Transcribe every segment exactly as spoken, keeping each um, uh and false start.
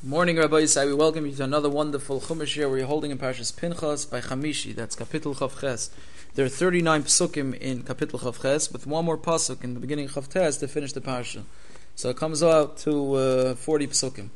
Morning, Rabbi Yisai. We welcome you to another wonderful Chumash year where you're holding in Parshas Pinchas by Chamishi. That's Kapitel Chav Ches. There are thirty-nine psukim in Kapitel Chav Ches, with one more pasuk in the beginning of Chav Tes to finish the parsha. So it comes out to uh, forty psukim.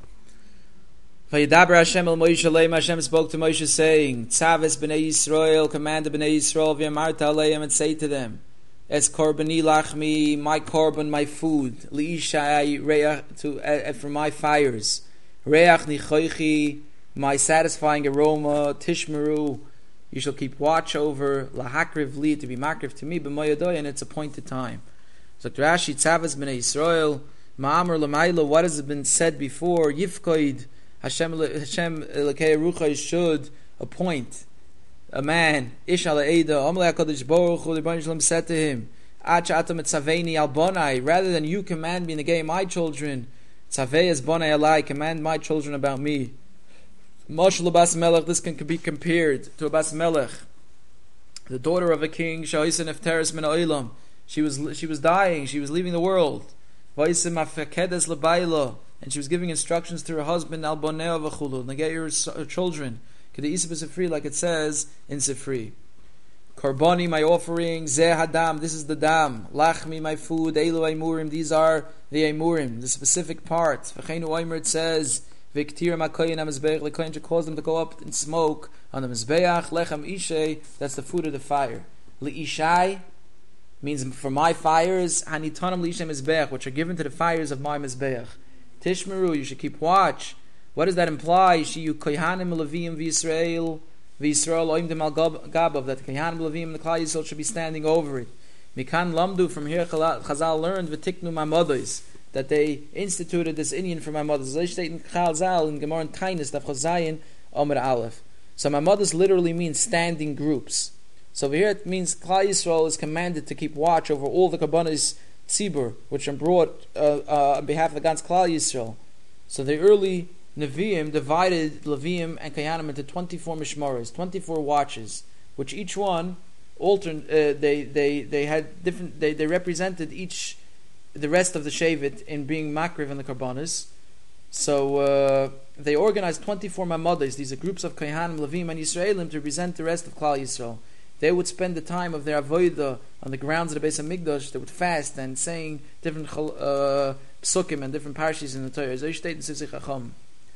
Vayidaber Hashem el Moshe Aleim. Hashem spoke to Moshe saying, Tzaves b'nei Yisrael, command the b'nei Yisrael, v'yamarta aleim, and say to them, Es korbani lachmi, my korban, my food, li'ishai reach, to uh, for my fires. Reach nichoichi, my satisfying aroma. Tishmeru, you shall keep watch over. Lahakriv li, to be makriv to me, b'moyadoy, in its appointed time. So Rashi, Tzavas b'nei Yisrael, ma'amr l'mayla, what has been said before? Yifkoid, Hashem Hashem Elokei Ruchai should appoint a man. Ish ala Eida, Amalei HaKadosh Baruch Hu, the Rebbeinu Shalom said to him, Ach atam et tzaveni al bonai, rather than you command me in the game my children, Tzavei es bonai alai, command my children about me. Moshel Bas Melech, this can be compared to a Bas Melech, the daughter of a king. Sha'isen Efteres min ha'olam, she was she was dying, she was leaving the world. Va'isem afekedes lebayla, and she was giving instructions to her husband, Al boneo v'chulu, and get your children, Kedei Isa b'Sifri, like it says in Sifri. Karbani, my offering, Zeh hadam, this is the dam. Lachmi, my food, Eilu aimurim, these are the aimurim, the specific parts. V'cheinu aimer, it says, V'ktir makoyin ha-mizbeach, the koyin should cause them to go up in smoke on the mizbeach. Lechem ishei, that's the food of the fire. Li'ishai means for my fires, Hanitanam li'ishay mizbeach, which are given to the fires of my mizbeach. Tishmeru, you should keep watch. What does that imply? Shiyu kohanim levim v'Yisrael v'Yisrael oimdim al gabav, that the kohanim levim and the Klal Yisrael should be standing over it. Mikan lamdu, from here Chazal learned v'tiknu my mothers, that they instituted this Indian for my mothers. They state in Chazal in Gemara and Tainus Daf Chazayin Omer Aleph. So my mothers literally means standing groups. So over here it means Klal Yisrael is commanded to keep watch over all the Kabbanis Tzibur, which are brought uh, uh, on behalf of God's Klal Yisrael. So the early Nevi'im divided Leviim and Kayanim into twenty-four mishmaros, twenty-four watches, which each one altern. Uh, they they they had different. They, they represented each the rest of the Shavit in being makriv and the Karbanis. So uh, they organized twenty-four mamadas. These are groups of Kayanim, Leviim, and Yisraelim to represent the rest of Klal Yisrael. They would spend the time of their avodah on the grounds of the Beis Hamikdash. They would fast and saying different uh, psukim and different parashas in the Torah. So you state in Sifsei Chacham.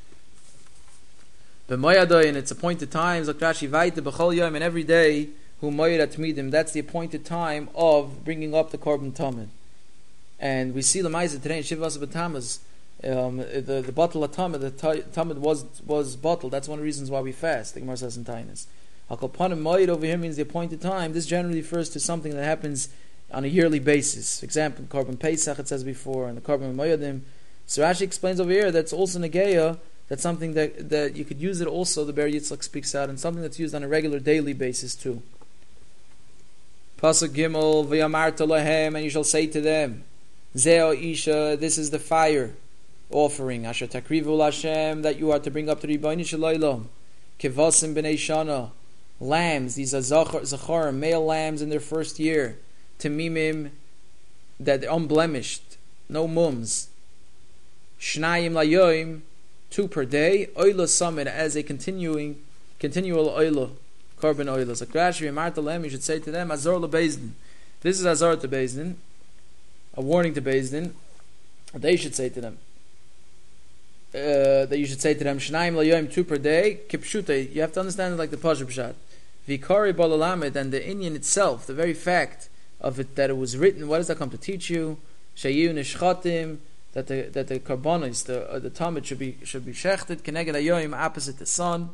B'moyadoy, in its appointed times, like Rashi Vaita b'chol yom, and every day, hu moyed atmidim. That's the appointed time of bringing up the korban tamid. And we see Lamaisa today in Shivas B'Tamaz, um, the the bottle of tamid. The tamid was was bottled. That's one of the reasons why we fast. The Gemara says in Tainus. Al-Kalpanim Moed over here means the appointed time. This generally refers to something that happens on a yearly basis. For example, Korban Pesach, it says before, and the Korban Moedim. So Rashi explains over here that's also Negeya, that's something that, that you could use it also, the Ber Yitzchak speaks out, and something that's used on a regular daily basis too. Pasuk Gimel, V'yamarta lahem, and you shall say to them, Zeo Isha, this is the fire offering, Asher Takrivu Lashem, that you are to bring up to Ribono Shel Olam, Kevasim B'nei Shana, lambs, these are Zachar, male lambs in their first year, Temimim, that are unblemished, no mums, Shnayim Layoim, two per day, Oila Summit, as a continuing, continual Oila, Korban Oila. So Rashi Marta Lem, you should say to them, Azor LeBezdin. This is Azor to Bezdin, a warning to Bezdin. They should say to them, uh, that you should say to them, Shnayim Layoim, two per day, Kipshute. You have to understand it like the Pashup Pshat. Vikari Balalamed, and the Indian itself, the very fact of it that it was written, what does that come to teach you? Shayu Nishchatim, that the that the karbonis, the uh, the tamid should be should be shechted keneged hayoyim, opposite the sun.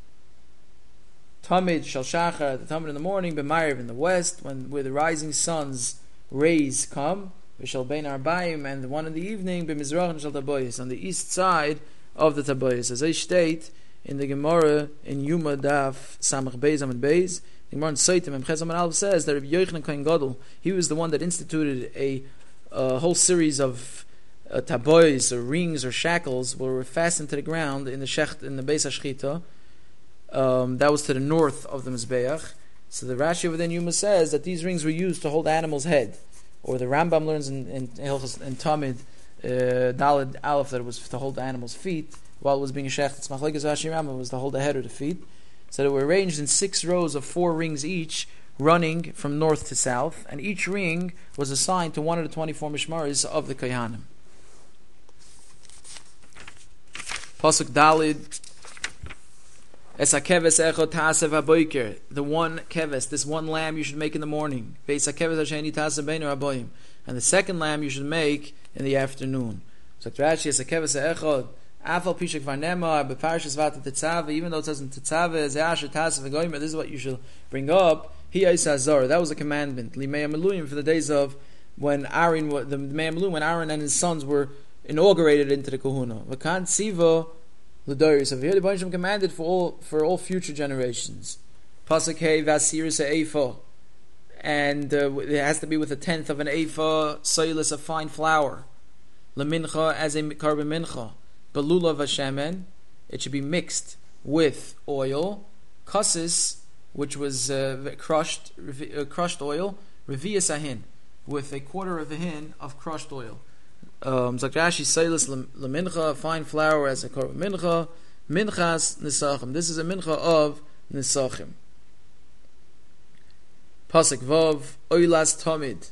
Tamid shal shachar, the tamid in the morning, b'mayriv in the west, when where the rising sun's rays come, v'shal bein arbaim, and the one in the evening, b'mizrach shal taboyis, on the east side of the taboyis, as I state in the Gemara in Yuma Daf Samach Beis Amid Beis. The Gemara in Seitim and Chesam and Alv says that Rabbi Yochanan Kohen Gadol, he was the one that instituted a, a whole series of Uh, taboys or rings or shackles were fastened to the ground in the shecht, in the Beis Hashchita. Um, that was to the north of the Mizbeach. So the Rashi over there in Yuma says that these rings were used to hold the animal's head. Or the Rambam learns in in, in Tamid uh, Daled Aleph that it was to hold the animal's feet. while it was being shecht. It's machlekes Rashi Rambam was to hold the head or the feet. So they were arranged in six rows of four rings each, running from north to south, and each ring was assigned to one of the twenty-four mishmaris of the Kohanim. Pasuk Dalid. Es hakeves echad ta'asev haboiker. The one keves, this one lamb you should make in the morning. Veis hakeves hasheni ta'asev beinu haboyim. And the second lamb you should make in the afternoon. So Rashi, es hakeves echad afal pishak varnema beparshas vata tetzave. Even though it says in tetzave ze'asher ta'asev hagoyim, this is what you should bring up. Hi Azar. That was a commandment. Limei Amaluyim for the days of when Aaron, the Mei Amaluyim, when Aaron and his sons were inaugurated into the Kahuna. V'kan tziva. The Darius of here, the Bansham commanded for all for all future generations. Pasuk Hey Vasiris Eifa, and uh, it has to be with a tenth of an Eifa, soilus of fine flour. Lemincha as a carbon mincha, belula vashemen. It should be mixed with oil. Kasis, which was uh, crushed uh, crushed oil. Revius ahin, with a quarter of a hin of crushed oil. Um, Zakrashi Sailis Lamincha, fine flour as a korban mincha, minchas nisachim. This is a mincha of nisachim. Pasuk Vav, oilas tamid.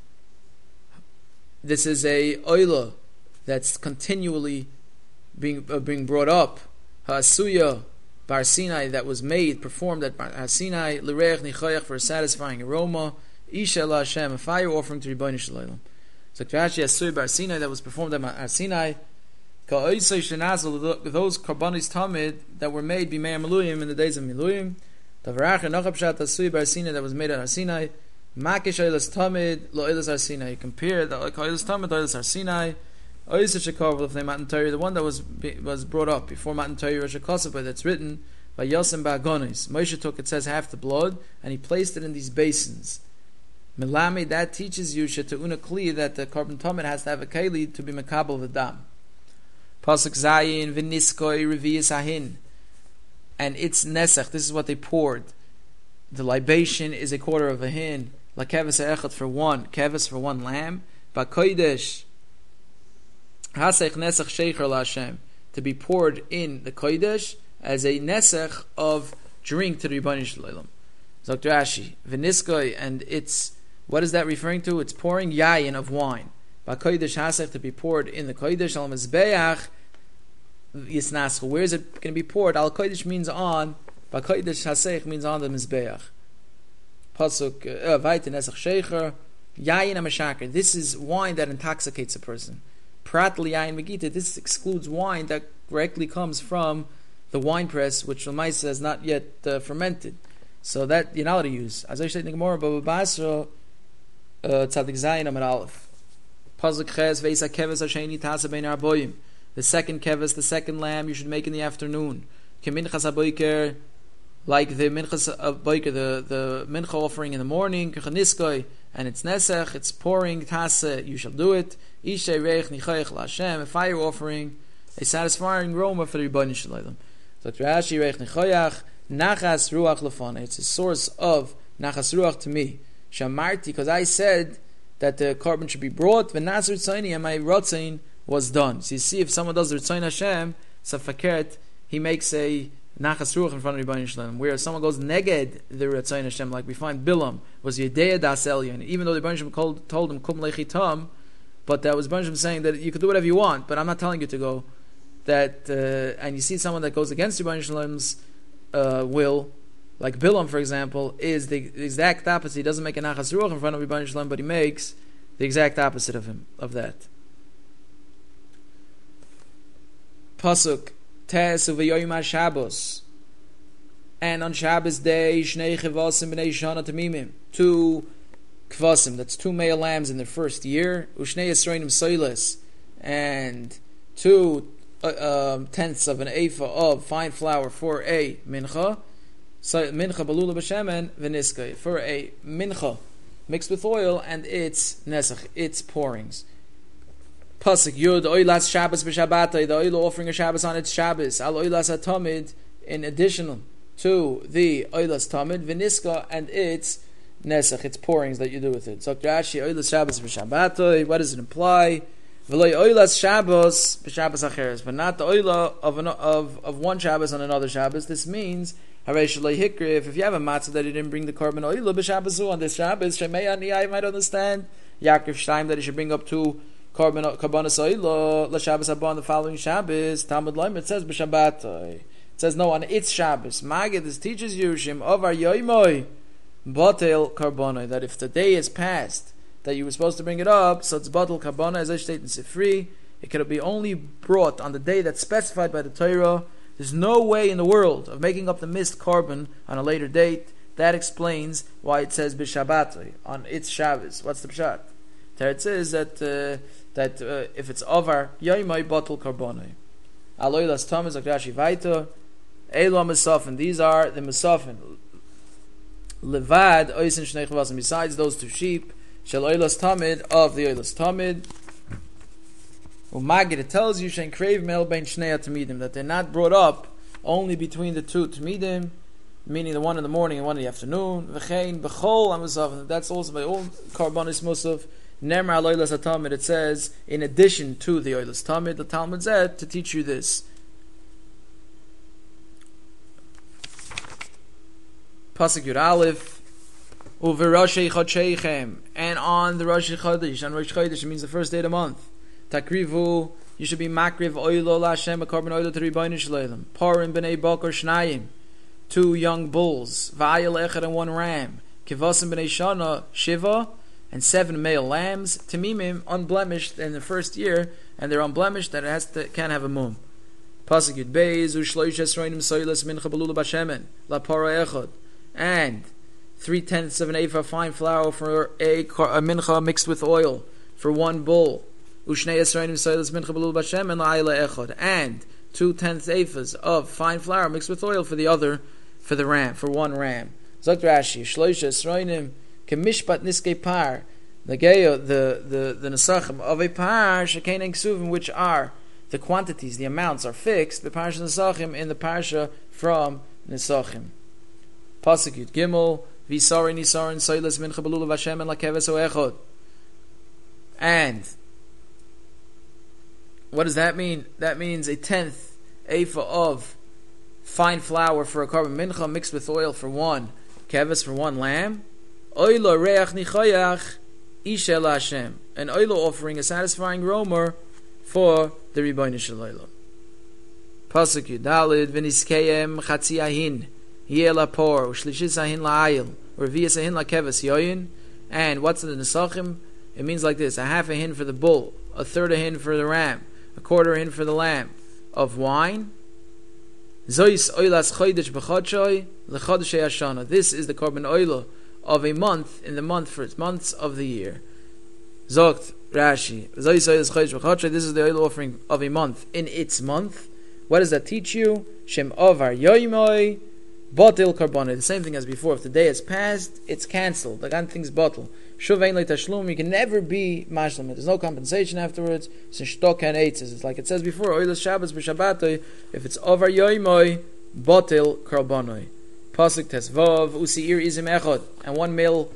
This is a oila that's continually being uh, being brought up. Ha'asuya bar Sinai, that was made, performed at Bar Sinai, l'reich nichayach, for a satisfying aroma. Isha la Hashem, a fire offering to Rebbeinu Shalom. So Rashi Asur Bar Sinai, that was performed at Bar Sinai. Those karbanis tamid that were made b'mei Miluyim in the days of Miluyim. Tavarach Nachapshat Asur Bar Sinai that was made at Har Sinai. Makish Oilas Tamid Lo Oilas Har Sinai. You compare the Oilas Tamid Oilas Har Sinai. Oilas Shekar of the Matan Torah, the one that was was brought up before Matan Torah Rosh Hashanah, that's written by Yosem Ba'agonis. Moshe took, it says, half the blood and he placed it in these basins. Melami, that teaches you she'te'una kli, that the carbon tamid has to have a keli to be makabel v'dam. Pasuk zayin v'niskoi revi'is ahin, and it's nesach. This is what they poured. The libation is a quarter of a hin. La keves ha'echad for one keves for one lamb. Ba'kodesh hasech nesach sheikher la'Hashem, to be poured in the kodesh as a nesach of drink to the Rebbeinu Shalom. Zok Rashi v'niskoi, and it's, what is that referring to? It's pouring yayin of wine. Ba'kodesh hasech, to be poured in the kodesh. Al mizbeach yisnaschel. Where is it going to be poured? Al kodesh means on. Ba'kodesh hasech means on the mizbeach. Pasuk vayte nesach sheikher yayin amashakir. This is wine that intoxicates a person. Prat liyayin megita. This excludes wine that directly comes from the wine press, which Lamaisa has not yet uh, fermented. So that you're not allowed to use. As I said in the Gemara, Baba Basra, Tzadik Zayin Amar Aleph. Pasuk Ches Veisa Keves Hasheni Tasa Bein Arboim. The second keves, the second lamb, you should make in the afternoon. Keminchas Haboiker, like the minchas of Boiker, the the mincha offering in the morning. Kechaniskoi, and it's nesach, it's pouring tasa. You shall do it. Ishay Reich Nichayich LaHashem, a fire offering, a satisfying aroma for the Rebbeinu Shalom. So Rashi Reich Nichayach Nachas Ruach Lefana. It's a source of Nachas Ruach to me. Shamarti, because I said that the carbon should be brought. V'nazir tzayni, and my rotzain was done. So you see, if someone does the Ritzayin Hashem, Safakert, he makes a Nachas Ruach in front of Rebbeinu Shalom. Where someone goes neged the Ritzayin Hashem, like we find Bilam was Yedea Das Elyon, even though the Rebbeinu Shalom told him Kum Lechitam, but that was Rebbeinu Shalom saying that you could do whatever you want, but I'm not telling you to go. That uh, and you see someone that goes against Rebbeinu Shalom's uh, will, like Bilam, for example, is the, the exact opposite. He doesn't make a Nachas Ruach in front of Rebbeinu Shalom, but he makes the exact opposite of him, of that. Pasuk Tes uveyoyim HaShabbos, and on Shabbos day Shnei Chavasim B'nei Shana Tamimim, two kvasim, that's two male lambs in their first year, Ushnei Yisroinim Soiles, and two uh, um, tenths of an ephah of fine flour for a mincha, so mincha balula b'shemen v'niskay, for a mincha mixed with oil, and it's nesach, it's pourings. Pasuk Yud Oilas Shabbos b'Shabbatai, the oil offering a Shabbos on its Shabbos. Al Oilas HaTamid, in addition to the Oilas Tamid, V'niska, and its Nesach, its pourings that you do with it. So Rashi Oilas Shabbos b'Shabbatai, what does it imply? V'loy oilas Shabbos b'Shabbos acheres, but not the oila of, an, of of one Shabbos on another Shabbos. This means harei shaloi hikriv. If you have a matzah that you didn't bring the korban oila b'Shabbosu on this Shabbos, shemei ani I might understand Yaakov Shtaim that you should bring up two korban korbanos oila l'Shabbos haba on the following Shabbos. Talmud Loim it says b'Shabbatoi. It says no on its Shabbos. Magid this teaches you shim ovar yoimoy batel karbonoi, that if the day is passed that you were supposed to bring it up, so it's batel karbonoi, as I state in Sifri, it could be only brought on the day that's specified by the Torah. There's no way in the world of making up the missed carbon on a later date. That explains why it says b'Shabbatoi on its Shabbos. What's the pshat? There it says that uh, that uh, if it's over yoimai batel karbonoi. Aloylas Thomas Akrashi Vaita Elo Mesafin. These are the Mesafin. Levad oisin shnei chavasim. Besides those two sheep. Shel oilas tamid of the oilas tamid. Umagid it tells you shen crave mel bein shnei tamidim, that they're not brought up only between the two tamidim, meaning the one in the morning and one in the afternoon. V'chein b'chol amasav. That's also by all karbanis musaf. Nemar oilas tamid. It says in addition to the oilas tamid, the Talmud said to teach you this. Pasuk Yud Aleph. Uverashei Chodsheichem, and on the Rosh Chodesh, on Rosh Chodesh, it means the first day of the month. Takrivu, you should be makriv oilo lashem, a carbon oilo to Ribono Shel Olam. Parim b'nei bakar shnayim, two young bulls. Va'ayil echad and one ram. Kivasim b'nei shana shiva, and seven male lambs. Tamimim unblemished in the first year, and they're unblemished that it has to can't have a mum. Pasuk Yud Beis u'shloish esroinim soilas mincha belula b'shemen la para echad, and three tenths of an ephah fine flour for a, a mincha mixed with oil for one bull. Ushnei esrainim soilas mincha belul b'Hashem and la'ayla echad, and two tenths ephahs of fine flour mixed with oil for the other, for the ram, for one ram. Zok Rashi, shloisha esrainim kemishpat niskei par, the geyo, the the the nesachim of a par shekein and ksuvim, which are the quantities, the amounts are fixed. The parsha nesachim in the parsha from nesachim. Pasuk Yud Gimel. Visari nisarin soilas mincha belula v'Hashem and lakeves oechod. And what does that mean? That means a tenth ephah of fine flour for a carbon mincha mixed with oil for one keves, for one lamb. Oilo reach nichayach ishel Hashem, an oilo offering, a satisfying aroma for the Ribono Shel Olam. Pasuk Yudalid v'niskeyem chatzi ahin. Yelapor, Shlishis Ahin La'ayil, or Vias Ahin La'keves Yoyin. And what's in the Nesachim? It means like this: a half a hin for the bull, a third a hin for the ram, a quarter a hin for the lamb of wine. Zois Oilas Chodesh B'Chodshoi L'Chodeshei Hashana. This is the korban oila of a month in the month for its months of the year. Zogt Rashi. Zois Oilas Chodesh B'Chodshoi. This is the oil offering of a month in its month. What does that teach you? Shem Ovar Yoimoi. Batil karbonah, the same thing as before. If the day has passed, it's cancelled. The kind thing's batil. Shuvein le tashlum, you can never be mashlam. There's no compensation afterwards. Since and eight says it's like it says before. Oilas Shabbos b'Shabbatoi. If it's over yoimoi, batil karbonoi. Pasuk tesvav usiir izim echad, and one male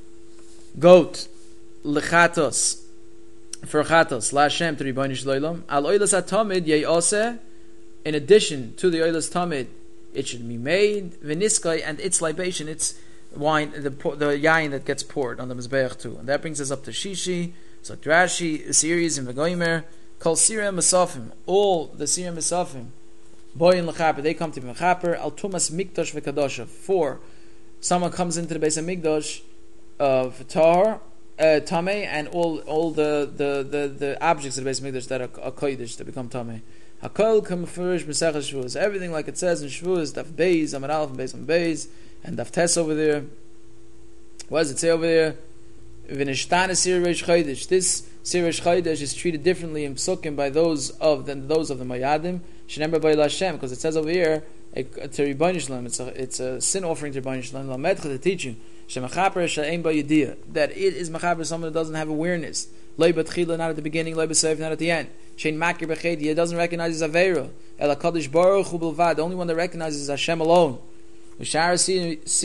goat lechatos for chatos la Hashem to Ribono Shel Olam. Al oilas atamid yeyose. In addition to the oilas tamid, it should be made v'niskai, and its libation, its wine, the the yain that gets poured on the mizbeach too, and that brings us up to Shishi. So Rashi, series in V'goimer, Kol Sirah Mesafim, all the Sirah Mesafim, Boyin L'chaper, they come to Mechaper, Al Tumas Mikdash V'Kadosha. Four, someone comes into the base of Mikdash of Tahor, uh, Tameh, and all all the, the, the, the objects of the base of Mikdash that are, are Kodesh, that become Tameh. Hakol Kamafurish B'Sechas Shavuos, everything like it says in Shavuos, Daf Beis, Amar Aleph, Beis on Beis, and Daf Tes over there. What does it say over there? V'nishtana Sir Reish Chodesh. This Sir Reish Chodesh is treated differently in Psukim by those of than those of the Mayadim. Shenemar B'El Hashem, because it says over here a, a, to Ribono Shel Olam, it's a it's a sin offering to Ribono Shel Olam. Lamedcha, to teach you Shemachaper She'ein Ba Yediyah, that it is Machaper someone that doesn't have awareness. Loi B'Tchila, not at the beginning. Loi B'Seif, not at the end. Shein Makir B'Chedi, he doesn't recognize his Aveira. El HaKadosh Baruch Hu B'Lvad, the only one that recognizes is Hashem alone. U'shara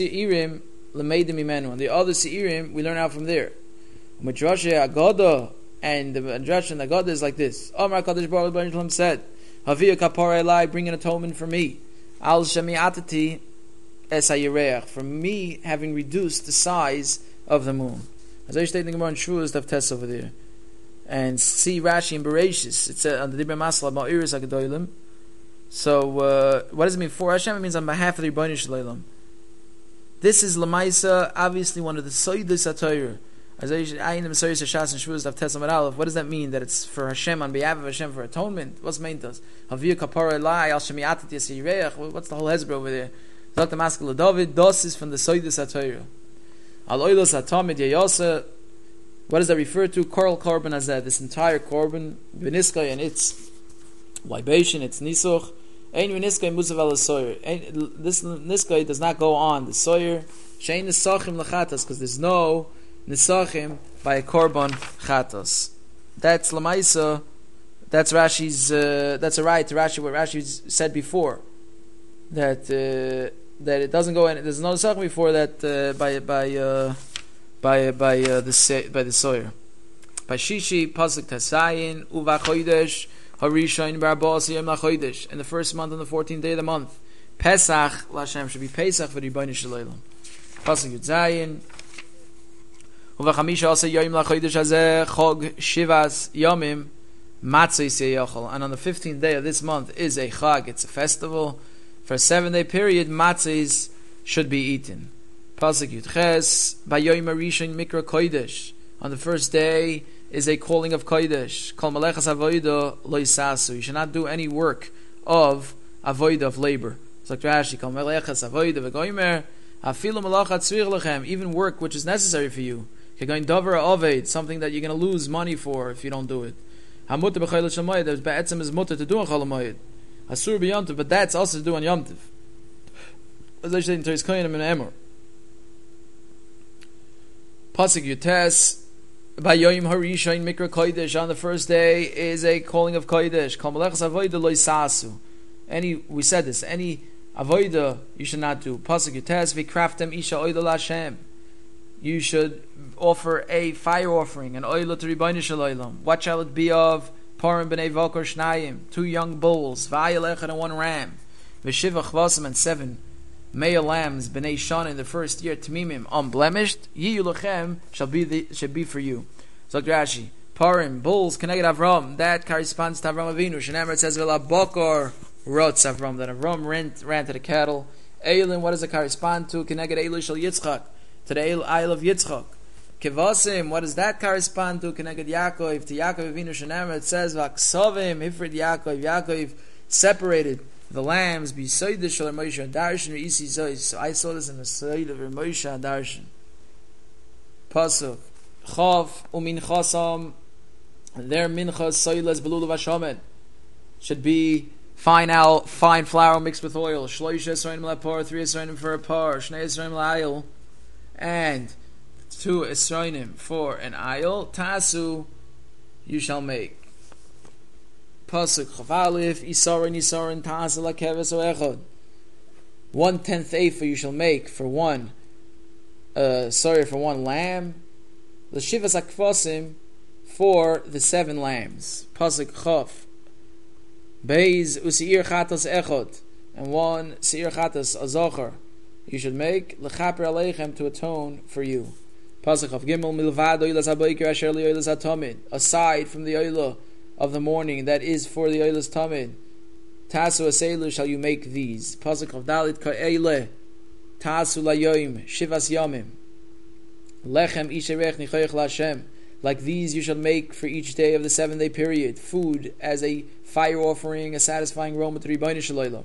Seirim L'meidim Imenu, and the other Seirim we learn out from there. Midrashe Agada And the instruction that God is like this. Omar Kadosh Baruch Hu said, Havia kapara elai, bring an atonement for me. Al shemi'atati es hayireach, for me having reduced the size of the moon. As I state in the Gemara in Shavuos, Daf Tes over there. And see Rashi and Bereshis. It's uh, on the Dibber Masla about Iris HaGedolim. So, uh, what does it mean for Hashem? It means on behalf of the Rebbeinu Shalom. This is Lamaisa, obviously one of the Soydus HaTorah. As I ayin the Mesiris Hashas and Shavuos Daf Tes Amud Aleph. What does that mean? That it's for Hashem, on behalf of Hashem, for atonement? What's meant us? Havia kapara elai al shemi'atati es hayireach. What's the whole Hezbollah over there? Zot the Maskil David. Dos is from the Soydus HaTorah. Al oilos hatamid yayasa. What does that refer to? Koral korban hazeh. This entire korban, v'niskay, and its libation, its nisuch. Ein v'niskay musav al soyer. This niskay does not go on the soyer. Shein nisachim lechatas, because there's no nisachim by a korban chatas. That's lamaisa. That's Rashi's. Uh, that's a right to Rashi. What Rashi said before, that uh, that it doesn't go in. There's no nisachim before that uh, by by. Uh, by by uh, the by the soyer. By Shishi pasuk Tasayin uva chodesh harishayin barbas yom lachodesh, in the first month on the fourteenth day of the month, Pesach Lashem should be Pesach for the Rebbeinu Shalom. Pasuk Yudzayin uva chamisha asa yom lachodesh hazeh chog shivas yomim matzah yisayachol, and on the fifteenth day of this month is a chag. It's a festival for a seven day period. Matzahs should be eaten. Pasuk Yudches, Bayoyim Arishin Mikra Kodesh. On the first day is a calling of Kodesh. Kol Malechas Avoida Loisasu. You should not do any work of avoida, of labor. It's like Rashi, Kol Malechas Avoida V'goymer Afilu Malachat Tzvich Lechem. Even work which is necessary for you. Kegoin Dover Oved, something that you're going to lose money for if you don't do it. Hamutta B'chayil Shamayid. There's Ba'etzem is mutter to do on Chol Hamoyed. Asur B'yomtiv, but that's also to do on Yomtiv. As I say in Teres Koyanim and Emor. Pasuk Yutes, Bayoyim Harishayin Mikra Kodesh. On the first day is a calling of Kodesh. Kol Malechas Avoida Loisasu. Any, we said this. Any avoida you should not do. Pasuk Yutes, V'kraftem Isha Oida Lashem. You should offer a fire offering, an oila to Rebbeinu Shalom. What shall it be of? Parim b'nei vokor shnayim, two young bulls, v'ayel echad and one ram, v'shiva chvasim and seven male lambs b'nei shana in the first year, tamimim unblemished. Yiyu lochem shall be the, should be for you. So Rashi, parim bulls connected Avram, that corresponds to Avram Avinu. Shenemer, it says v'labokor rotz Avram, that Avram ran, ran to the cattle. Eilin, what does it correspond to? Connected Eilu shel Yitzchak, to the Isle of Yitzchak. Kevasim, what does that correspond to? Connected Yaakov, to Yaakov Avinu. Shenemer, it says Vaksavim, Hifrid Yaakov, Yaakov separated the lambs beside the Shalom Moshe Darshan Isi Zois. So I saw this in the side of Moshe Darshan. Pasuk Chav Umin Chasam, their minchas soilas belulav hashamed should be fine al fine flour mixed with oil. Shloish esrayim lapar, three esrayim for a par, shnei esrayim la'ayil, and two esrayim for an ayil. Tasu you shall make. Pasuk Chavalif Isarin Isarin Tazala Keves Oechod. One tenth ephah you shall make for one. Uh, sorry, for one lamb. The Shivas Akvasim for the seven lambs. Pasuk Chav. Beis Usiir Chatas Echod, and one Seir Chatas Azocher you should make Lechaper Aleichem to atone for you. Pasuk Chav Gimel Milvad Oilas Habayker Asher Oilas Hatomid, aside from the Oilah of the morning that is for the Oilas Tamid. Tasu Aselu shall you make these. Pasuk of Dalit Ka'ele Tasu Layoim Shivas Yomim Lechem Isherech Nichoyech Lashem. Like these you shall make for each day of the seven day period, food as a fire offering, a satisfying aroma to Rebbeinu Shalom.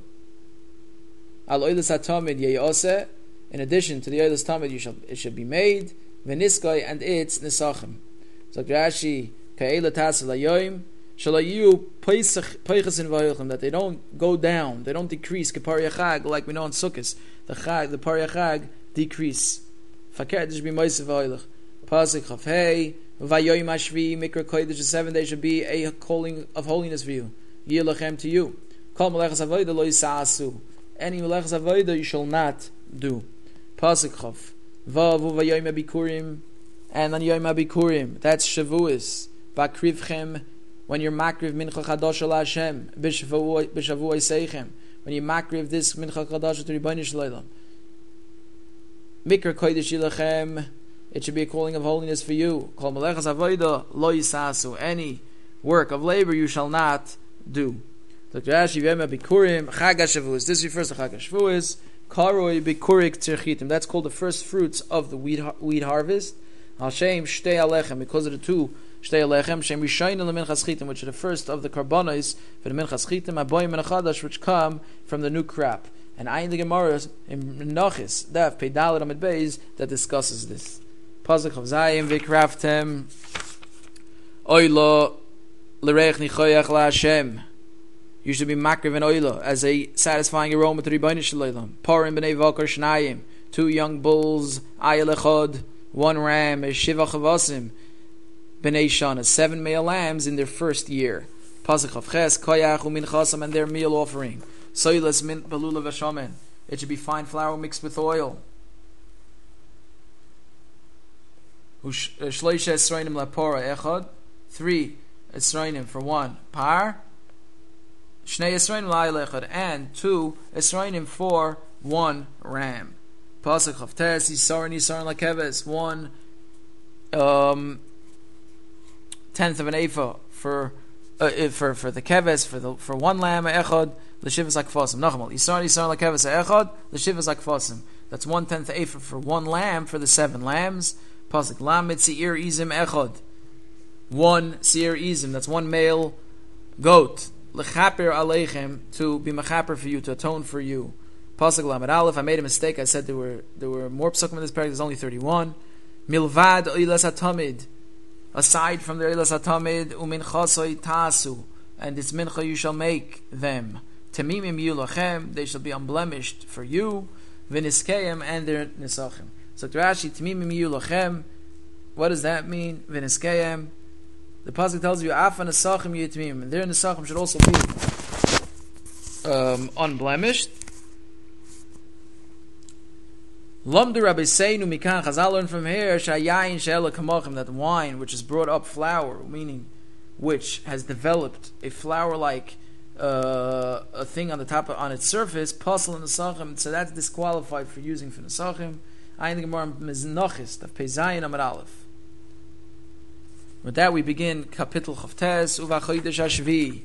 Al Oilas Hatamid Yeyose, in addition to the Oilas Tamid you shall it should be made, Veniskoi and its Nisachim. So Rashi Ka'ele Tasu Layoim Shalayu Peichas in Vayochem, that they don't go down, they don't decrease. Kepar Yachag, like we know in Sukkot, the Chag, the Par Yachag decrease. Fakir, this should be Moisev Vayolach. Pasuk Chavhei Vayoyim Ashvi Mikra Kodesh. The seven days should be a calling of holiness for you. Yilachem to you. Kol Melechas Avoda Lo Yisaasu. Any Melechas Avoda you shall not do. Pasuk Chav Vavu Vayoyim Abikurim, and on Yoyim Abikurim, that's Shavuos. Bakrivchem, when you're makriv mincha chadasha la Hashem, b'shavuot seichem, when you makriv this mincha chadasha to Rebbeinu Shalom. Mikra kodesh yilachem, it should be a calling of holiness for you. Kol melechas avoda lo yisasu, any work of labor you shall not do. Doctor Rashi v'yema bikurim chag HaShavuos. This refers to chag HaShavuos. Karoi bikurik tzirchitim. That's called the first fruits of the wheat wheat harvest. Hashem shtei alechem, because of the two shtei alechem. Shem rishayin leminchas chitim, which are the first of the karbonos for the minchas chitim. Aboyim and achadash, which come from the new crop. And ayin the Gemara in Nachis Daf Peidalet Amid Beis that discusses this. Pasuk of Zayim v'kraftem oilo l'reich nichoyach la Hashem. You should be makriv and oila as a satisfying aroma to Rebbeinu Shalom. Parim b'nei v'akar shnayim, two young bulls, ayel echad, one ram, shiva chavasim, b'nei shana, seven male lambs in their first year. Pasuk of Ches, koyach u'minchasam, and their meal offering. Soilas mint belula v'shamen. It should be fine flour mixed with oil. Shloisha esroinim lapora echad, three esroinim for one par. Shnei esroinim la'ayel echad, and two esroinim for one ram. Pasuk Chavtes Yisar Yisar lakeves, one um, tenth of an ephah for uh, for for the keves for the for one lamb echad l'shivas akfasim. Nachmal Yisar Yisar lakeves echad l'shivas akfasim. That's one tenth ephah for one lamb for the seven lambs. Pasuk Lamed Seir Izim echad, one Seir Izim. That's one male goat. L'chaper aleichem, to be mechaper for you, to atone for you. Pasuk Lamed Aleph. I made a mistake. I said there were there were more psukim in this paragraph. There's only thirty-one. Milvad oilas hatamid, aside from the oilas hatamid, uminchasoi tasu, and its mincha you shall make them. Temimim yulachem, they shall be unblemished for you. V'niskeim, and their nisachim. So Rashi, temimim yulachem, what does that mean? V'niskeim. The pasuk tells you afan nisachim yitmim, and their nisachim should also be um, unblemished. Lamdu Rabbi Seinu Mikan Chazal learned from here Shayayin She'ela Kamachim, that wine which has brought up flour, meaning which has developed a flour-like uh, a thing on the top of, on its surface, pasal nesachim, so that's disqualified for using for nesachim. Ayin the Gemara Miznachis of Peizayin Amar Aleph. With that we begin Kapitel Chavtes Uva Chodesh Hashvi,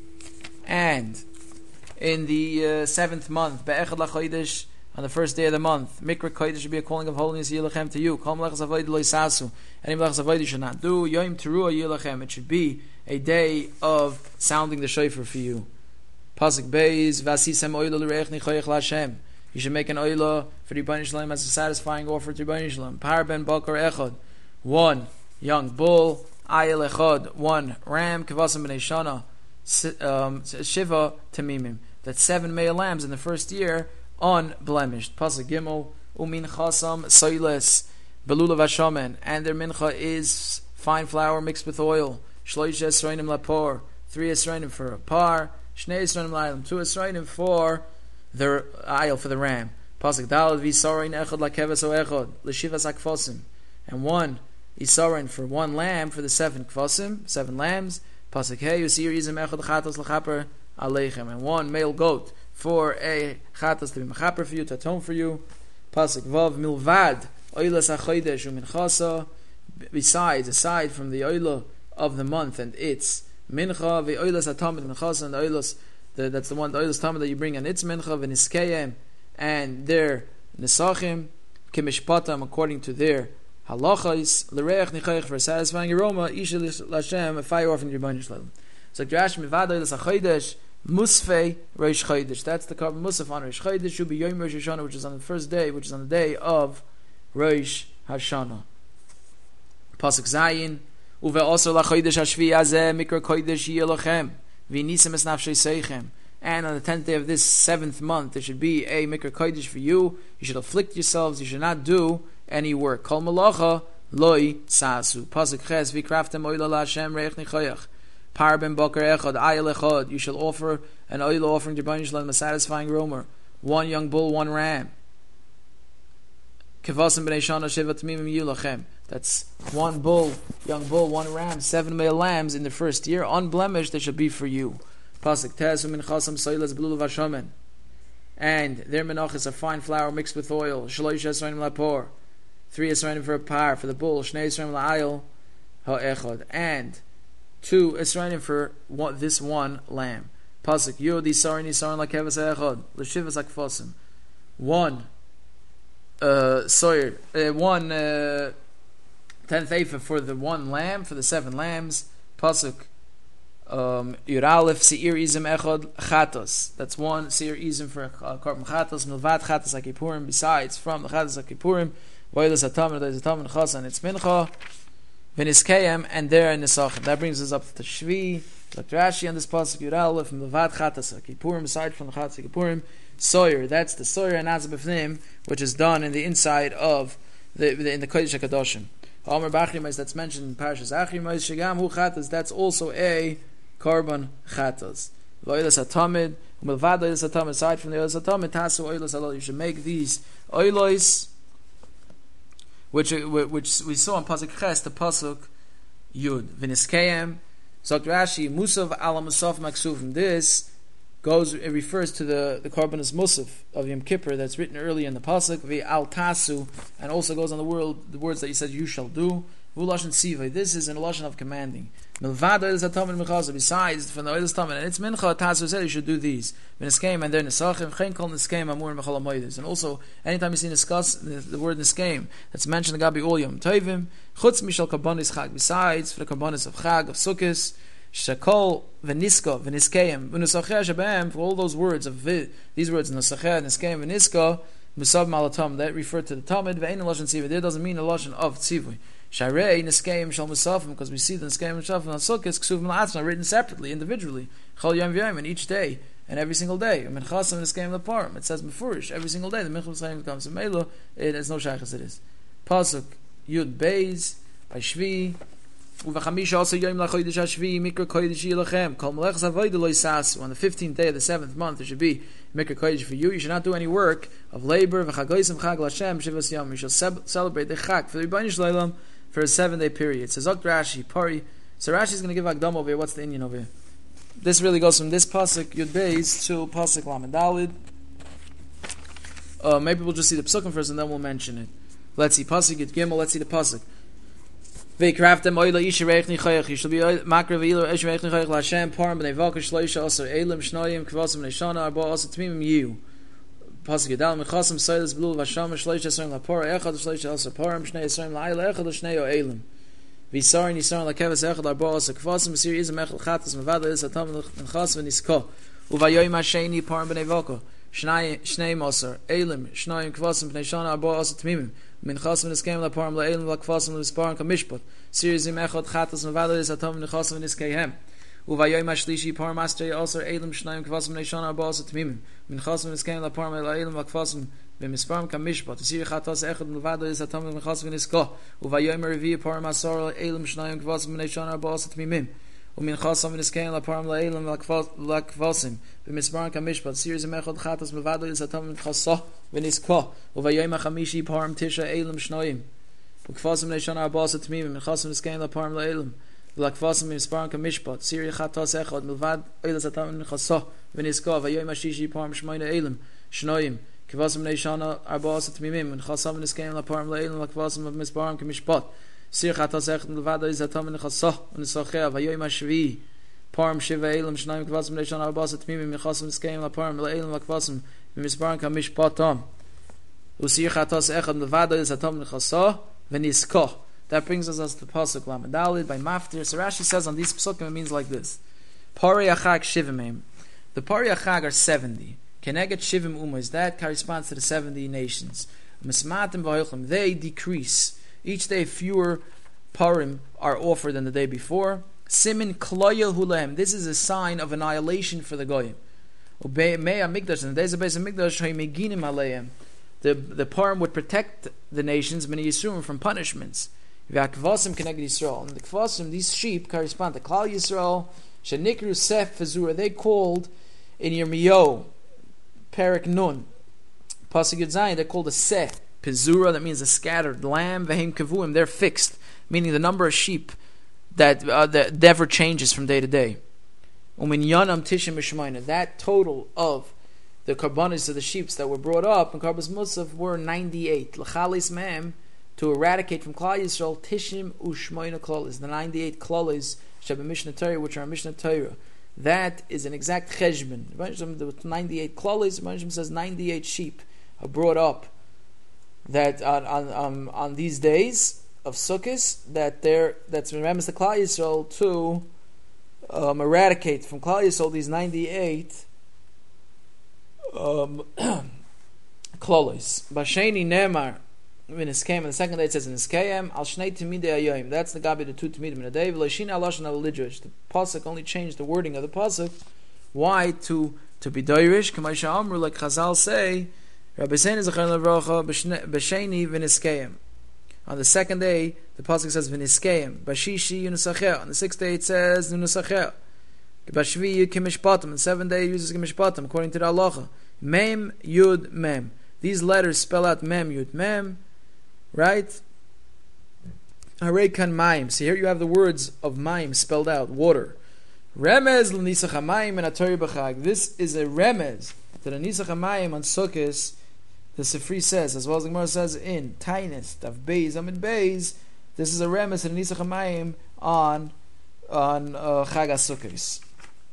and in the uh, seventh month Be'echad LaChodesh, on the first day of the month, Mikra Kodesh should be a calling of holiness Yilachem to you. Kol Melechas Avodah Lo Yisasu, any Melechas Avodah should not do. Yom Teruah Yilachem, it should be a day of sounding the shofar for you. Pasuk Beis Vasisem Oila L'Reich Nichoyach LaHashem. You should make an oila for Rebbeinu Shalom as a satisfying offer to Rebbeinu Shalom. Par ben Bakar Echad, one young bull. Ayel Echad, one ram. Kavasam b'nei shana, um, Shiva Tamimim. That's seven male lambs in the first year, unblemished. Pasuk Gimel, umin chasam soiles belula vashamen, and their mincha is fine flour mixed with oil. Shloisha esroinim lapor, three esroinim for a par. Shnei esroinim la'ayim, two esroinim for the ayil for the ram. Pasuk Dalad v'yisarein echad lakeves o echad l'shivas akfosim, and one isarein for one lamb for the seven kfosim, seven lambs. Pasuk Hey Yusir Yizim echad chatos l'chaper aleichem, and one male goat for a chatas to be mechaper for you, to atone for you. Pasuk Vav milvad oilas hachodesh uminchasa, besides, aside from the oila of the month and its mincha, the oilas hatamid minchasa, and the oilas, the, that's the one, the oilas tamid that you bring, and its mincha, v'niskeyem, and their nisachim, kimishpatam, according to their halachas, l'reich nichayich, for a satisfying aroma, isha l'Hashem, a fire offering to Rebbeinu Shalom. So Rashi milvad oilas hachodesh Musfei Rosh Chodesh. That's the carbon Musaf on Rosh Chodesh. Should be Yom Rosh Hashanah, which is on the first day, which is on the day of Rosh Hashanah. Pasuk Zayin. Uve also la Chodesh Hashvi Azeh Mikra Chodesh Yelochem V'nisem Es Nafshei Seichem. And on the tenth day of this seventh month, there should be a Mikra Chodesh for you. You should afflict yourselves. You should not do any work. Kol Malacha Loi Sasu. Pasuk Ches V'kraftem Oila La Hashem Reich Nichoyach. Par ben Bakar Echad, Ayel Echad. You shall offer an oil offering to Rebbeinu Shalom, a satisfying aroma. One young bull, one ram. Kevasim b'nei shana shiva tamimim yulachem. That's one bull, young bull, one ram, seven male lambs in the first year, unblemished. They shall be for you. Pasuk Tez u'minchasam soilas blulu vashomen, and their menachas are fine flour mixed with oil. Shalosh esrayim lapor, three esrayim for a par for the bull. Shnei esrayim la'ayil ha'echad, and two esrayim for one, this one lamb. Pasuk Yod Yisarin Yisarin lakevas echad l'shivas akfosim, one uh, soyer, uh, one uh, tenth ephah for the one lamb for the seven lambs. Pasuk um, Yud Aleph Seir Izim Echad Chatos. That's one Seir Izim for uh, Korban Chatos. Milvad Chatos HaKippurim. Besides, from the Chatos HaKippurim, Vaylas HaTam and Vaylas HaTam and Chas and its Mincha V'Niskayim, and there in the Nisach. That brings us up to Shvi. Doctor Rashi on this pasuk Yud Aleph Milvad Chatos HaKippurim. Aside from the Chatos HaKippurim, Soyer. That's the Soyer and Azabifnim, which is done in the inside of the, the in the Kodesh HaKadoshim. Omer Bachrimais, that's mentioned in Parashas Achrimais, Shegam Hu Chatas, that's also a Korban Chatas. Oilas Atamid, Milvad Oilas Atamid, aside from the Oilas Atamid, Tasu Oilas Alol. You should make these Oilos, which which we saw in Pasuk Ches, the Pasuk Yud. V'Niskayim, Zok Rashi, Musav Ala Musaf Maksuvim. This goes, it refers to the, the Korbanos Musaf of Yom Kippur that's written earlier in the Pasuk, V'Al Tasu, and also goes on the word, the words that he said, you shall do. V'Lashon Sivay, this is in a Lashon of commanding. Milvad Oilas HaTamid Mechazah, besides from the Oilas HaTamid, and it's Mincha, Tasu said you should do these. V'Niskeim, and they're Nesachim, Chen Kol Niskeim, Amur Mechal HaMoedes. And also, anytime you see Niskas, the, the word Niskeim, that's mentioned in Gabi Ol Yom Tovim, Chutz Mishal Karbonis Chag, besides for the Karbonis of Chag, of Sukkos, Shakol v'niska v'niskeim v'nusacheh shabehem, for all those words of vi, these words nusacheh niskeim v'niska musav malatam that refer to the tamid ve'ein lashon tzivui. That doesn't mean a lashon of tzivui. Sharei niskeim shal musafim, because we see the niskeim and shafim on sukkos ksuv malatzma written separately, individually, chol yom v'yom, and each day and every single day. And minchasam niskeim leparim, it says befurish every single day. The minchas niskeim comes to melo. It has no shaychus. It is pasuk Yud Beis by Shvi. On the fifteenth day of the seventh month, there should be Mikra Kodesh for you. You should not do any work of labor. You shall celebrate the Chag for the Rebbeinu Shalom for a seven-day period. Says Dr. Rashi, Pari. So Rashi is going to give Akdam over here. What's the Indian over here? This really goes from this pasuk Yud Beis to pasuk Lamed Dalid. Uh, maybe we'll just see the psukim first, and then we'll mention it. Let's see pasuk Yud Gimel. Let's see the pasuk. You shall be makrev ilo ish reich nichayich l'Hashem parim b'nei v'akar shloisha asar elim shnoyim kvasim neishana arba asar tmimim yiu. Pasuk Yudal mechasam soilas blul v'asham shloisha asarim l'por echad shloisha asar parim shnei asarim l'ayil echad l'shnei o elim v'yisarin yisarin l'kevas echad arba asar kvasim v'sir izam echad chatas mevada is atam l'chas v'nisko uvayoyim hasheni parim b'nei v'akar shnei asar elim shnoyim kvasim b'nei shana arba asar tmimim minchas v'niskeim laparim la'elim v'kvasim v'nisparim kamishpat sirizim echad chatas mevada is atam v'nichas v'niskeihem uvayoyim hashlishi parim astrei asar elim shnayim kvasim b'nei shana arba asar tmimim minchas v'niskeim laparim la'elim v'kvasim v'nisparim kamishpat sir chatas echad mevada is atam v'nichas v'nisko uvayoyim revi parim asar elim shnayim kvasim b'nei shana arba asar tmimim uminchas v'niskeim laparim la'elim v'kvasim v'nisparim kamishpat sirizim echad chatas mevada is atam v'nichas v'nisko uvayoyim hachamishi parim tisha elim shnayim v'kvasim b'nei shana arba asar tmimim minchas v'niskeim laparim la'elim v'kvasim v'nisparim kamishpat sir chatas echad milvad oilas atam v'nichas v'nisko uvayoyim hashishi parim shmoyne elim shnayim kvasim b'nei shana arba asar tmimim minchas v'niskeim laparim la'elim v'kvasim v'nisparim kamishpat sir chatas echad milvad oilas atam v'nichas v'nisacheh uvayoyim hashvi parim shiva elim shnayim kvasim b'nei shana arba asar tmimim minchas v'niskeim laparim la'elim v'kvasim v'nisparim kamishpatam usir chatas echad milvad oilas atam v'nichas v'nisko. That brings us to the pasuk Lamed Dalid by Maftir. So Rashi says on these pasukim it means like this: Pari Achag Shivimim. The Pari Achag are seventy. Keneget Shivim Umas. That corresponds to the seventy nations. Mismatim v'hoichlim. They decrease each day. Fewer parim are offered than the day before. Simin kloyel hulehem. This is a sign of annihilation for the goyim. Ubei mei hamikdash. In the days of Beis Hamikdash, haymeginim aleim. The the parim would protect the nations, many Yisroel, from punishments. V'akvasim connected Yisrael. And the kvasim, these sheep, correspond to Klal Yisrael. Shenikru sef fezura. They called in Yirmiyahu, Perik Nun, Pasuk Yud Zayin. They're called a seh. Pizura, that means a scattered lamb. Vehem kavuim, they're fixed, meaning the number of sheep that uh, that never changes from day to day. Umin yanam tishim mishmayna, that total of the karbanis of the sheep that were brought up in Karbas Musaf were ninety-eight. L'chalis mem, to eradicate from Klal Yisrael, tishim ushmayna klalis, the ninety-eight klalis sheba Mishnah Torah, which are Mishnah Torah. That is an exact cheshbon. The ninety-eight klalis, Rebbeinu says ninety-eight sheep are brought up that on on um, on these days of Sukkot, that there that's remembers the Klal Yisrael to um, eradicate from Klal Yisrael these ninety-eight um, klalis. Basheni Nemar in Iskayim, the second day it says in Iskayim, Al Shnei Timidei Ayoyim. That's the Gabi, the two Timidim in a day. V'loishina Alashon Al-Lidrish. The pasuk only changed the wording of the pasuk. Why? To to be doirish. K'maisha Amru, like Chazal say, Rabbi Sein Zechar Levrocha b'Sheni v'Niskayim. On the second day, the pasuk says v'Niskayim. B'Shishi Yunusacheh. On the sixth day it says Yunusacheh. B'Shvi Kimishpatim. On the seventh day it uses Kimishpatim according to the halacha. Mem Yud Mem. These letters spell out Mem Yud Mem. Right? Harekan Maim. So here you have the words of Maim spelled out, water. Remez l'nisach hamayim and atori b'chag. This is a remez to the nisach hamayim on Sukkot. The Sifri says, as well as the Gemara says in Tainus, Tav Beis, Amid Beis. This is a remez to the nisach hamayim on on uh, Chag HaSukkos.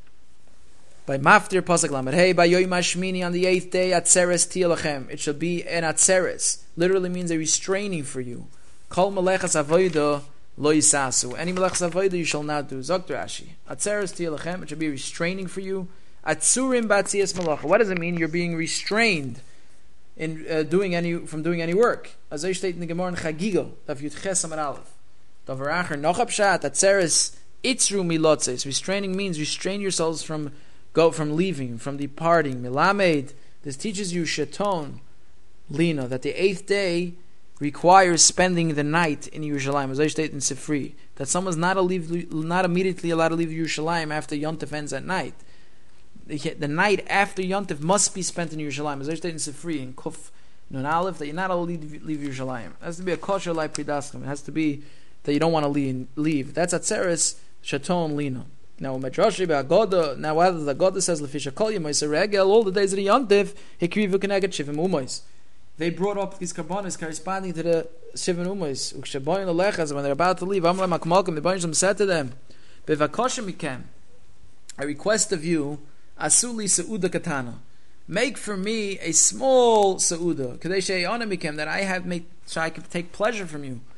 By Maftir Pasuk Lamed Hey, by Yoyim Hashmini on the eighth day, Atzeres Tielachem. It shall be an Atzeres. Literally means a restraining for you. Kol Melechas Avodah Lo Yisasu. Any Melechas Avodah you shall not do. Zok Rashi. Atzeres Tielachem. It shall be restraining for you. Atzurim Batzias Melacha. What does it mean? You're being restrained in uh, doing any from doing any work. As I state in the Gemara in Chagiga, Daf Yud Ches Amar Aleph. Davaracher Nochab Shat Atzeres Itzru Milotzes. Restraining means restrain yourselves from Go from leaving, from departing. Milamed, this teaches you Sheton, Lina, that the eighth day requires spending the night in Yerushalayim. As I stated in Sifri, that someone's not, a leave, not immediately allowed to leave Yerushalayim after Yontif ends at night. The, the night after Yontif must be spent in Yerushalayim. As I stated in Sifri, in Kuf Nun Aleph, that you're not allowed to leave, leave Yerushalayim. It has to be a kosher like Pridaskim. It has to be that you don't want to leave. leave. That's Atzeres, Sheton, Lina. Now, Medrashi be'agoda. Now, whether the Agoda says lefisha kol yemais regel, all the days of the Yontif, hikrivu keneged shivim umais. They brought up these karbonis corresponding to the shivim umais. Ukshaboyin lelechas, when they're about to leave, Amar makmalkim, the Baruch said to them, "Bevakoshem mikem, I request of you, asuli seuda katana, make for me a small seuda, kadei she'yona mikem, that I have made, so I can take pleasure from you."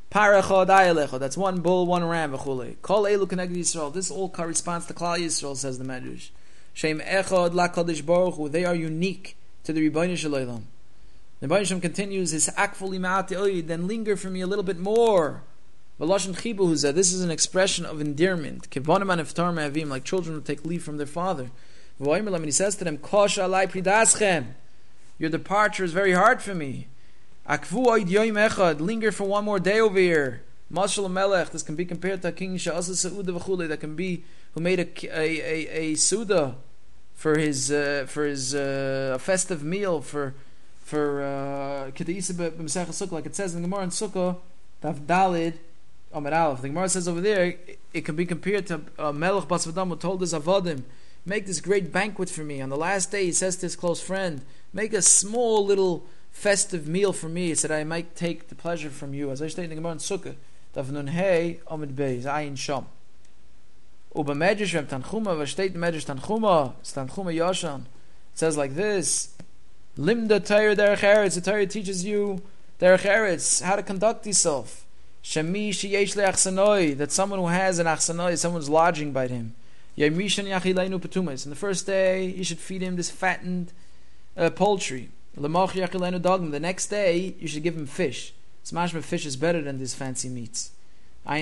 That's one bull, one ram. Kol elu keneged Yisrael. This all corresponds to Klal Yisrael, says the Medrash. Shem echad laKadosh Baruch Hu. They are unique to the Rebbeinu Shel Olam. The Rebbeinu Shem continues his akful imaati oid. Then linger for me a little bit more. V'lashon chibu hu zeh. This is an expression of endearment. Kivonim an iftar me'avim, like children who take leave from their father. V'oimer lam, and he says to them, Kosh alai pridaschem. Your departure is very hard for me. Akvu oid yoyim echad, linger for one more day over here. Mashal melech, this can be compared to a king she'asa seuda v'chulei, that can be who made a a a, a suda for his uh, for his uh, a festive meal for for kedeisa b'mesech sukkah, like it says in the Gemara in Sukkah, Daf Dalid Amar Aleph. The Gemara says over there, it, it can be compared to a melech bas v'dam who told his avodim, make this great banquet for me. On the last day, he says to his close friend, make a small little festive meal for me, so that I might take the pleasure from you. As I state in the Gemara in Sukkah, Daf Nun Hey Amid Beis Ayin Sham. Uba Medrash Reb Tanchuma, v'shteit Medrash Tanchuma, Tanchuma Yoshan. It says like this: Limda Torah Derech Eretz. The Torah teaches you Derech Eretz, how to conduct yourself. Shemi sheyesh le'achsanoi, that someone who has an achsanoi, someone's lodging by him. Yamishan yachileinu petumas. On the first day, you should feed him this fattened uh, poultry. The next day, you should give him fish. Smashma fish is better than these fancy meats. The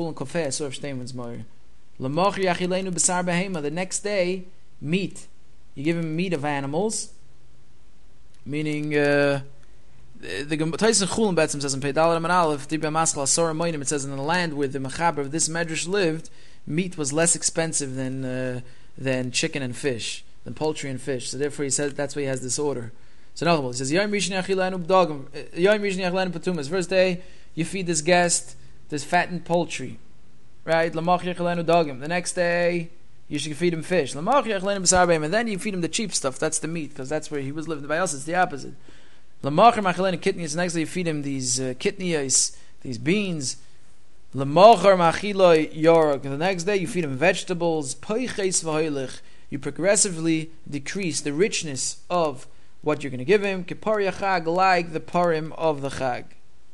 next day, meat. You give him meat of animals, meaning uh, the Tyson Chulin Betzim says in Peidal and Aleph, it says in the land where the Mechaber of this Medrash lived, meat was less expensive than uh, than chicken and fish, than poultry and fish. So therefore, he says that's why he has this order. So now he says, Yom Rishon Achilenu B'Dagim, Yom Rishon Achilenu Patumas. First day, you feed this guest this fattened poultry, right? Lamach Achilenu Dagim. The next day, you should feed him fish. Lamach Achilenu B'Sar Beim, and then you feed him the cheap stuff. That's the meat, because that's where he was living. By us, it's the opposite. Lamach Achilenu Kitnias. The next day, you feed him these uh, kitnias, these beans. Lamach Achilenu Yorok. The next day, you feed him vegetables. Poiches V'Hoilich. You progressively decrease the richness of what you're going to give him. Kipar Yachag, like the parim of the Chag.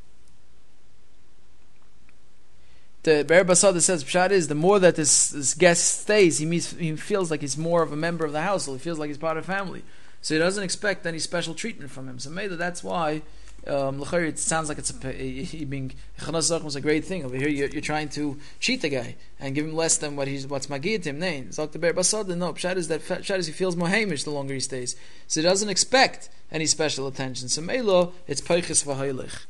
The Be'er Basada says, Pshat is, the more that this, this guest stays, he, meets, he feels like he's more of a member of the household. He feels like he's part of the family. So he doesn't expect any special treatment from him. So maybe that's why, um, it sounds like it's a, he being, Chanas was a great thing. Over here, you're, you're trying to cheat the guy and give him less than what he's, what's magid him. Nein. Zok the Be'er Basada, no. Pshat is that, Pshat is he feels more hamish the longer he stays. So he doesn't expect any special attention. So Melo, it's Peiches V'Hoilich.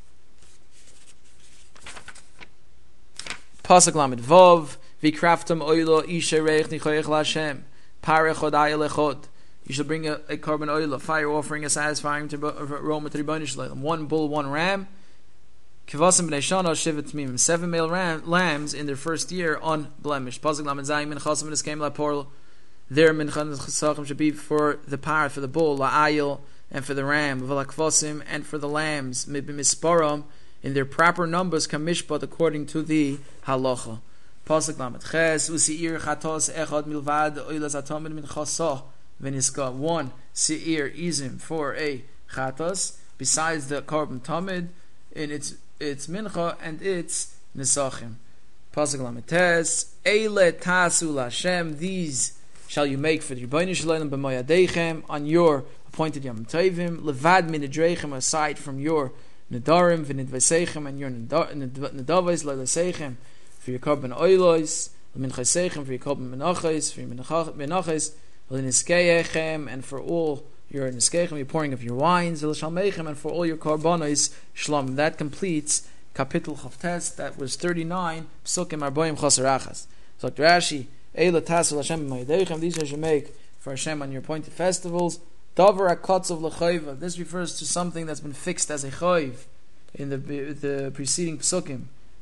Pasuk Lamed Vov, Vikraftam Oilo Isha Reich Nichoyech LaShem, Parech Hodaya Lechod. You shall bring a, a carbon oil, a fire offering, a satisfying aroma to the Rebbeinu Shalom. One bull, one ram. Kivasim Bnei Shana Shivat Mimim. Seven male ram, lambs in their first year unblemished. Pasuk Lamed Zayim Minchasim Niskem LaPorl. Their Minchan Chesachim should be for the par, for the bull, La'ayil, and for the ram, V'lakvasim, and for the lambs, Mispiram, in their proper numbers, kamishpat, according to the halacha. Pasuk Lamed Ches, usiir chatos echad milvad oilas atomid min chasah v'niska. One seir izim for a chatos, besides the carbon tamid, in its its mincha and its nisachim. Pasuk Lamed Tes, eile tasu lashem. These shall you make for the Rebbeinu Shalom b'moyadechem on your appointed yom tovim. Levad min edrechem, aside from your Nedarim v'nidvasechem, and your nedavos le'lasechem for your carbon oilos, l'minchasechem for your carbon menachos, for your menachos, l'niskeyechem, and for all your niskeyechem, your pouring of your wines, l'shalmechem, and for all your carbonos shlam. That completes Kapitel Chavtes. That was thirty-nine Psukim Arboim Chosarachas. So Rashi, Eila Tasu Hashem b'mayadechem. These you should make for Hashem on your appointed festivals. Davar akotzav l'chayva. This refers to something that's been fixed as a chayv in the the preceding psukim,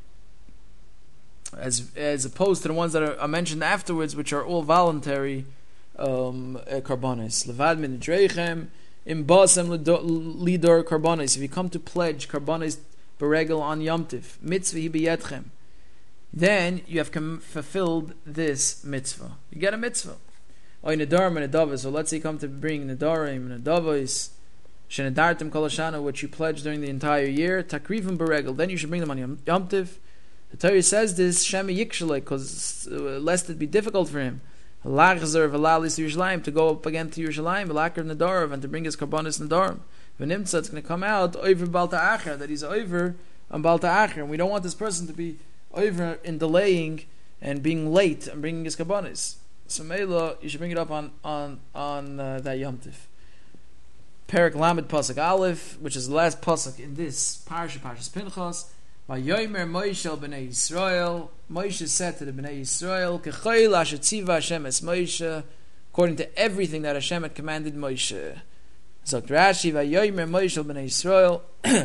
as as opposed to the ones that are, are mentioned afterwards, which are all voluntary um, karbanis. Levad min dreichem im basem lidor karbanis. If you come to pledge karbanis beregel on yomtiv mitzvah biyetchem, then you have fulfilled this mitzvah. You get a mitzvah. Oy nedarim and nedavos. So let's say you come to bring nedarim and nedavos, shenedartim kol hashana, which you pledged during the entire year. Takrivim beregel. Then you should bring them on Yom Tiv. The Torah says this shema yikshalei, because uh, lest it be difficult for him. Lachzer v'lalis Yerushalayim, to go up again to Yerushalayim, v'lakar nedarim, and to bring his karbonis nedarim. V'nimtza, it's going to come out over balta acher, that he's over on balta acher, and we don't want this person to be over in delaying and being late and bringing his karbonis. So Mela, you should bring it up on on on uh, that Yom Tiv. Perak Lamed Pasuk Aleph, which is the last pasuk in this parasha, Parashas Pinchas. Vayomer Moshe b'nei Yisrael. Moshe said to the b'nei Yisrael, "Kechayil asher tziva Hashem es Moshe," according to everything that Hashem had commanded Moshe. Zok Rashi, Vayomer Moshe b'nei Yisrael.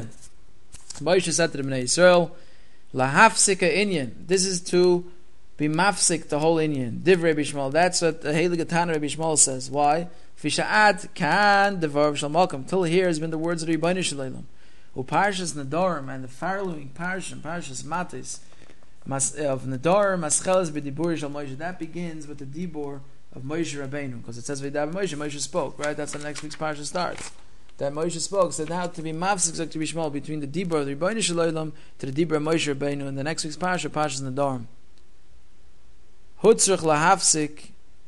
Moshe said to the b'nei Yisrael, "Lahafsika inyan." This is to be mafsik the whole Inyan. Div Rabbi Shmuel. That's what the Heilige Tana Rabbi Shmuel says. Why? Fisha'at kan devar shal malkum. Till here has been the words of the Rebbeinu Shalom. Uparshas Nedarim, and the following parsha, Parshas Matis of Nedarim, Mascheles b'dibur shal Moshe. That begins with the dibur of Moshe Rabbeinu, because it says v'dav Moshe. Moshe spoke. Right. That's how next week's parsha starts. That Moshe spoke. So now to be mafsik Zok Rabbi Shmuel between the dibur of the Rebbeinu Shalom to the dibur of Moshe Rabbeinu, and the next week's parsha, Parshas Nedarim. Hutzrich lahafsik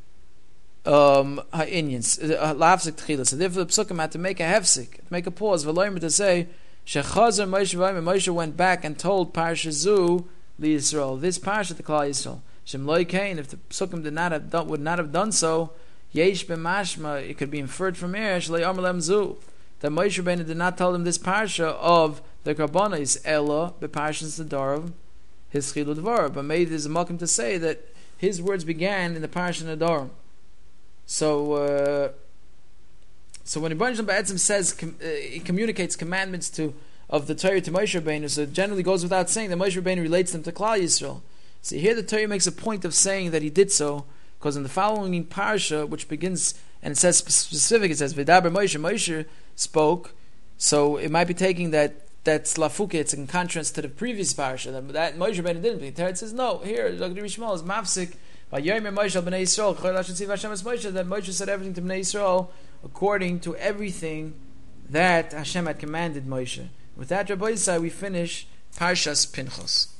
um ha'inyan lahafsik tchilas. So therefore the psukim had to make a hefsik, to make a pause, v'loyim to say shechazer Moshe v'ayim. Moshe went back and told Parsha Zu li Yisrael, this Parsha to Klal Yisrael. Shem loy kain. If the psukim did not have done, would not have done so, yesh b'mashma, it could be inferred from here shlei amalem Zu, that Moshe Rabbeinu did not tell them this Parsha of the karbonos ella b'parshas Nedarim his chilud dvar, but maybe there's a makom to say that his words began in the Parashat Nedarim. So, uh, So when Ibn Shalom Ba'etzim says, com, uh, he communicates commandments to of the Torah to Moshe Rabbeinu, so it generally goes without saying that Moshe Rabbeinu relates them to Klal Yisrael. So here the Torah makes a point of saying that he did so, because in the following parsha, which begins, and it says specific, it says, V'daber Moshe, Moshe spoke, so it might be taking that that's lafuke, it's in contrast to the previous parsha, that, that Moshe Rabbeinu didn't. The Torah says, no, here, Dr. Rishmal is mafsik, that Moshe said everything to Bnei Yisrael according to everything that Hashem had commanded Moshe. With that, Rabbi Yisai, we finish Parshas Pinchos.